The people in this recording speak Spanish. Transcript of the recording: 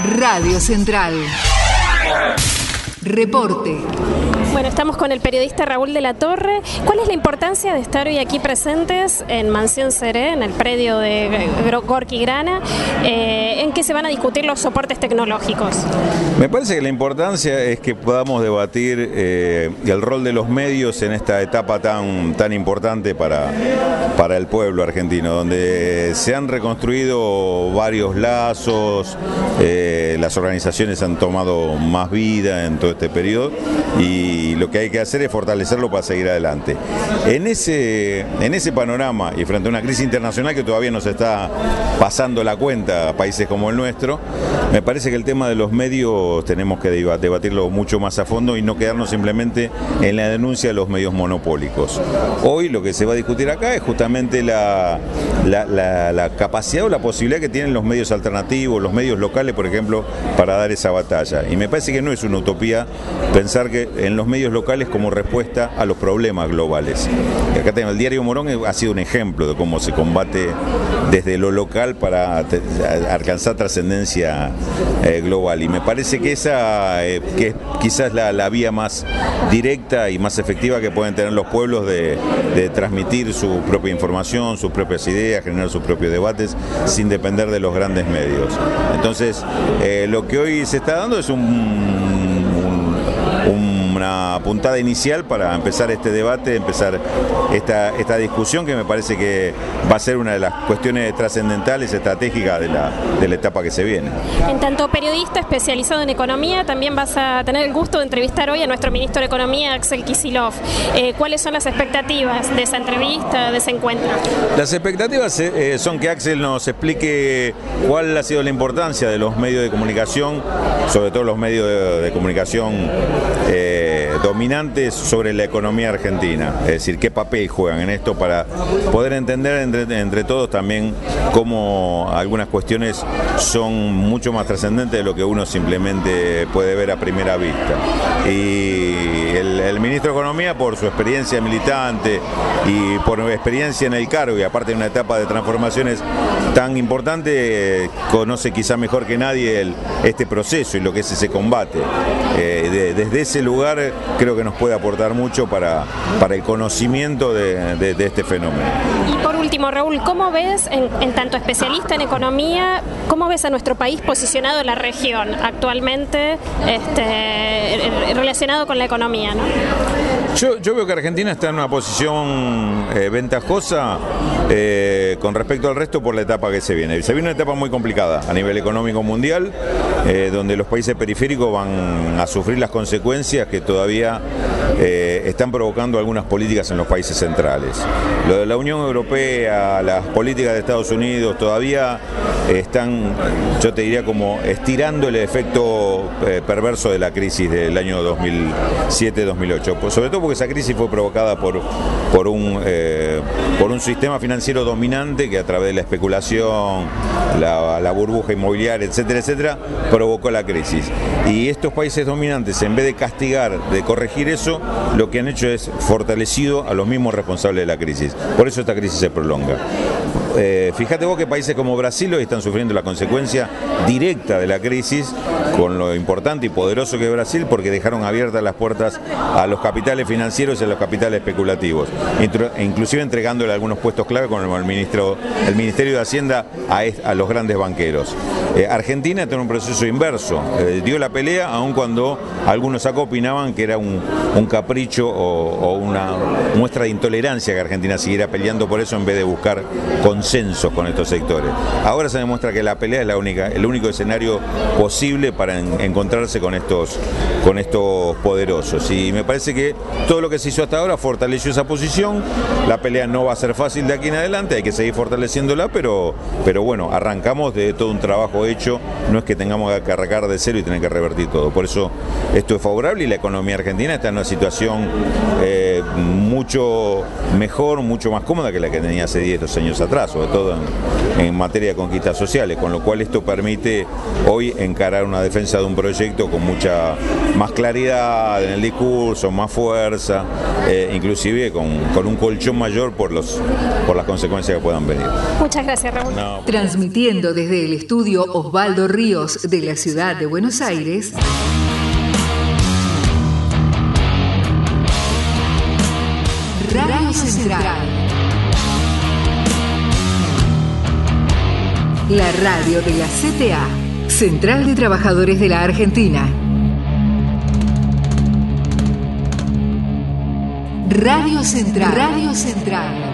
Radio Central. Reporte. Bueno, estamos con el periodista Raúl de la Torre. ¿Cuál es la importancia de estar hoy aquí presentes en Mansión Seré, en el predio de Gorki Grana, en que se van a discutir los soportes tecnológicos? Me parece que la importancia es que podamos debatir el rol de los medios en esta etapa tan importante para el pueblo argentino, donde se han reconstruido varios lazos, las organizaciones han tomado más vida en todo este periodo y lo que hay que hacer es fortalecerlo para seguir adelante. En ese panorama y frente a una crisis internacional que todavía nos está pasando la cuenta a países como el nuestro, me parece que el tema de los medios tenemos que debatirlo mucho más a fondo y no quedarnos simplemente en la denuncia de los medios monopólicos. Hoy lo que se va a discutir acá es justamente la capacidad o la posibilidad que tienen los medios alternativos, los medios locales, por ejemplo, para dar esa batalla. Y me parece que no es una utopía pensar que en los medios locales como respuesta a los problemas globales. Acá tenemos el diario Morón, ha sido un ejemplo de cómo se combate desde lo local para alcanzar trascendencia global. Y me parece que esa que es quizás la vía más directa y más efectiva que pueden tener los pueblos de transmitir su propia información, sus propias ideas, generar sus propios debates sin depender de los grandes medios. Entonces, lo que hoy se está dando es una puntada inicial para empezar este debate, empezar esta discusión que me parece que va a ser una de las cuestiones trascendentales, estratégicas de la etapa que se viene. En tanto periodista especializado en economía, también vas a tener el gusto de entrevistar hoy a nuestro ministro de Economía, Axel Kicillof. ¿Cuáles son las expectativas de esa entrevista, de ese encuentro? Las expectativas son que Axel nos explique cuál ha sido la importancia de los medios de comunicación, sobre todo los medios de comunicación dominantes sobre la economía argentina, es decir, qué papel juegan en esto para poder entender entre todos también cómo algunas cuestiones son mucho más trascendentes de lo que uno simplemente puede ver a primera vista. Y el ministro de Economía, por su experiencia militante y por experiencia en el cargo y aparte de una etapa de transformaciones tan importante, conoce quizá mejor que nadie este proceso y lo que es ese combate. Desde ese lugar creo que nos puede aportar mucho para el conocimiento de este fenómeno. Y por último, Raúl, ¿cómo ves, en tanto especialista en economía, cómo ves a nuestro país posicionado en la región actualmente relacionado con la economía, ¿no? Yo veo que Argentina está en una posición ventajosa con respecto al resto por la etapa que se viene. Se viene una etapa muy complicada a nivel económico mundial, donde los países periféricos van a sufrir las consecuencias que todavía están provocando algunas políticas en los países centrales. Lo de la Unión Europea, las políticas de Estados Unidos todavía están, yo te diría, como estirando el efecto perverso de la crisis del año 2007-2008, sobre todo porque esa crisis fue provocada por un sistema financiero dominante que a través de la especulación, la burbuja inmobiliaria, etcétera, etcétera, provocó la crisis. Y estos países dominantes, en vez de castigar, de corregir eso, lo que han hecho es fortalecido a los mismos responsables de la crisis. Por eso esta crisis se prolonga. Fíjate vos que países como Brasil hoy están sufriendo la consecuencia directa de la crisis, con lo importante y poderoso que es Brasil, porque dejaron abiertas las puertas a los capitales financieros y a los capitales especulativos, inclusive entregándole algunos puestos clave como el Ministerio de Hacienda a los grandes banqueros. Argentina tiene un proceso inverso, dio la pelea aun cuando algunos acá opinaban que era un capricho o una muestra de intolerancia que Argentina siguiera peleando por eso en vez de buscar consensos con estos sectores. Ahora se demuestra que la pelea es el único escenario posible para encontrarse con estos poderosos, y me parece que todo lo que se hizo hasta ahora fortaleció esa posición. La pelea no va a ser fácil de aquí en adelante, hay que seguir fortaleciéndola, pero bueno, arrancamos de todo un trabajo hecho, no es que tengamos que arrancar de cero y tener que revertir todo. Por eso esto es favorable y la economía argentina está en una situación mucho mejor, mucho más cómoda que la que tenía hace 10 años atrás. sobre todo en materia de conquistas sociales, con lo cual esto permite hoy encarar una defensa de un proyecto con mucha más claridad en el discurso, más fuerza, inclusive con un colchón mayor por las consecuencias que puedan venir. Muchas gracias, Raúl. Transmitiendo desde el estudio Osvaldo Ríos de la ciudad de Buenos Aires, Radio Central, la radio de la CTA, Central de Trabajadores de la Argentina. Radio Central, Radio Central.